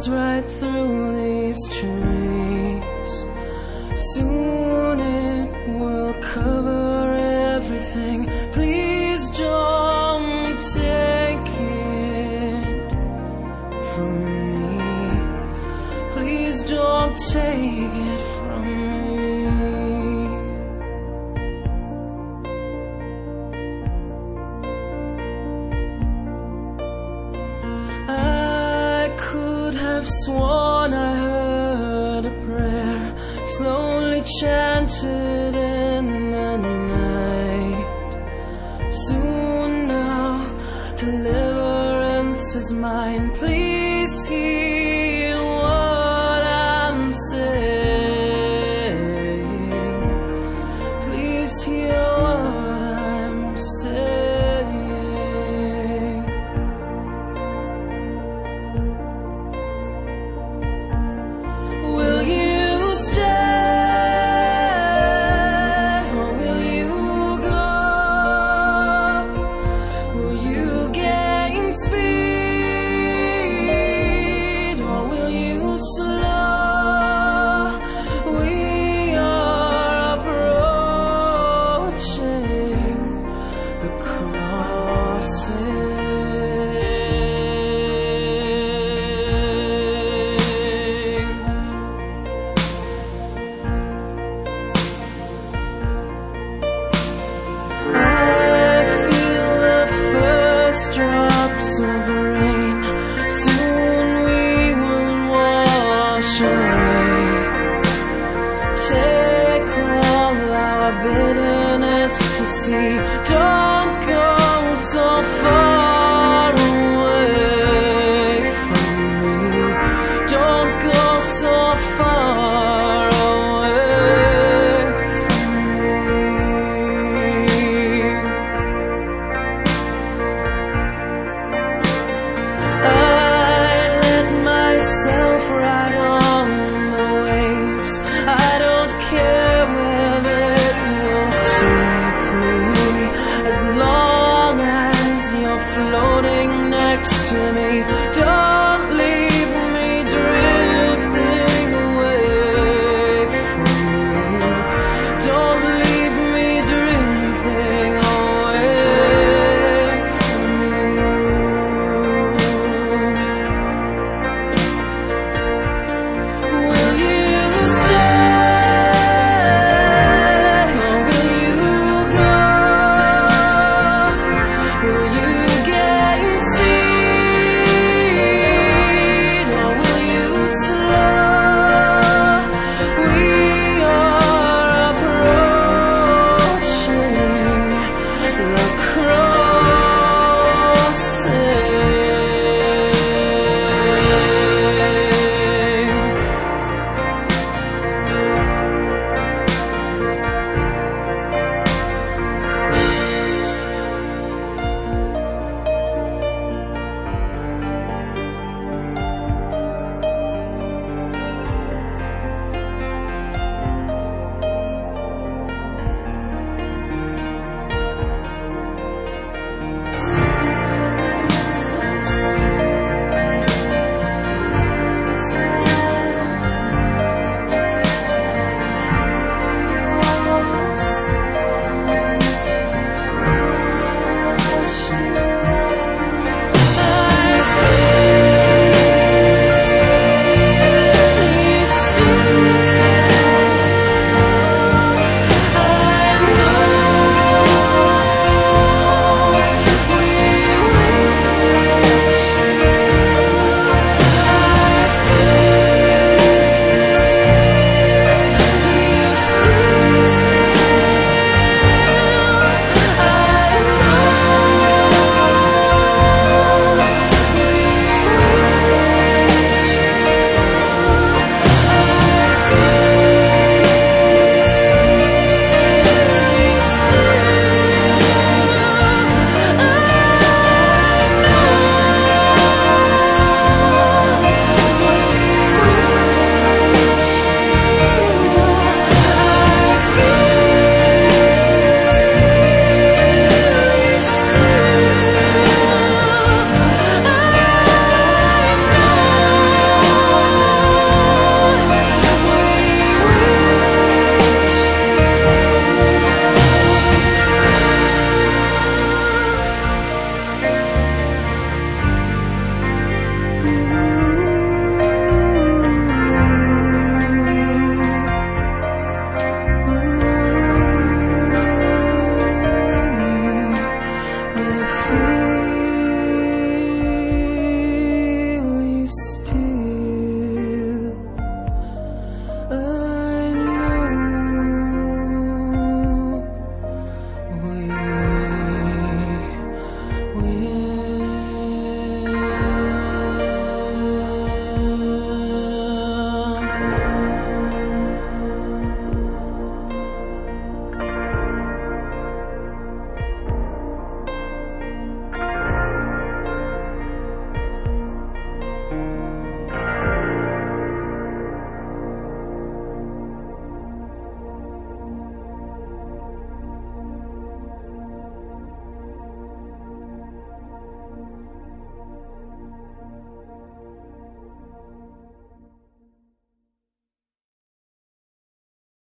goes right through these trees. Soon it will cover everything. Please don't take it from me. Please don't take it from me. I could have sworn I heard a prayer slowly chanted in the night. Soon now, deliverance is mine. Please hear what I'm saying. Please hear what I'm saying. Will you stay or will you go? Will you gain speed or will you slow? We are approaching the crossing. I feel the first drops of rain. Soon we will wash away. Take all our bitterness to sea. Don't go so far away from me. Don't go so far away from me. I let myself ride on the waves. I don't care where it will take me, as long as you're floating next to me.